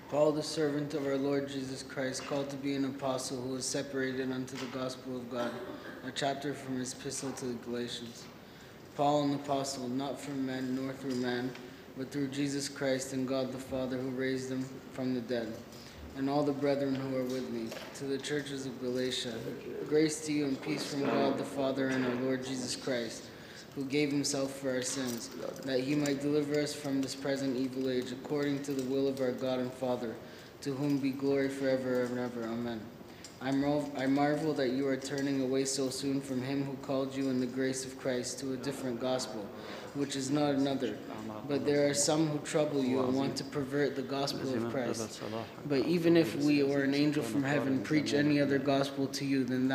Paul, the servant of our Lord Jesus Christ, called to be an apostle, who was separated unto the gospel of God, a chapter from his epistle to the Galatians. Paul, an apostle, not from men nor through man, but through Jesus Christ and God the Father, who raised him from the dead, and all the brethren who are with me, to the churches of Galatia. Grace to you and peace from God the Father and our Lord Jesus Christ, who gave himself for our sins, that he might deliver us from this present evil age, according to the will of our God and Father, to whom be glory forever and ever. Amen. I marvel that you are turning away so soon from him who called you in the grace of Christ to a different gospel, which is not another. But there are some who trouble you and want to pervert the gospel of Christ. But even if we or an angel from heaven preach any other gospel to you than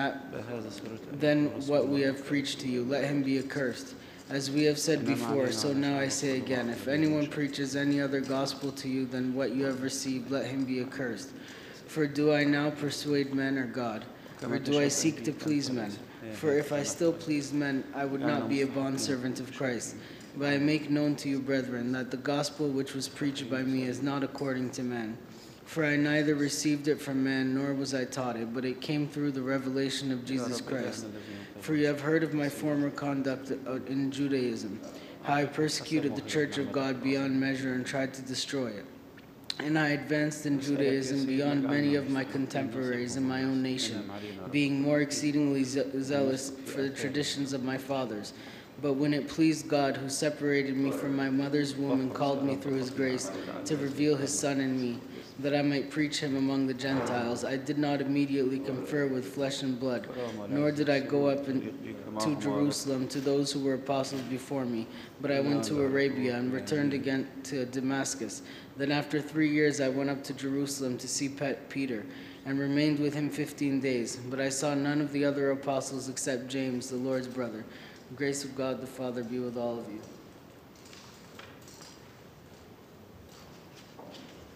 what we have preached to you, let him be accursed. As we have said before, so now I say again, if anyone preaches any other gospel to you than what you have received, let him be accursed. For do I now persuade men or God? Or do I seek to please men? For if I still pleased men, I would not be a bondservant of Christ. But I make known to you, brethren, that the gospel which was preached by me is not according to man. For I neither received it from man, nor was I taught it, but it came through the revelation of Jesus Christ. For you have heard of my former conduct in Judaism, how I persecuted the church of God beyond measure and tried to destroy it. And I advanced in Judaism beyond many of my contemporaries in my own nation, being more exceedingly zealous for the traditions of my fathers. But when it pleased God, who separated me from my mother's womb and called me through his grace to reveal his Son in me, that I might preach him among the Gentiles, I did not immediately confer with flesh and blood, nor did I go up to Jerusalem to those who were apostles before me, but I went to Arabia and returned again to Damascus. Then after 3 years I went up to Jerusalem to see Peter, and remained with him 15 days. But I saw none of the other apostles except James, the Lord's brother. The grace of God the Father be with all of you.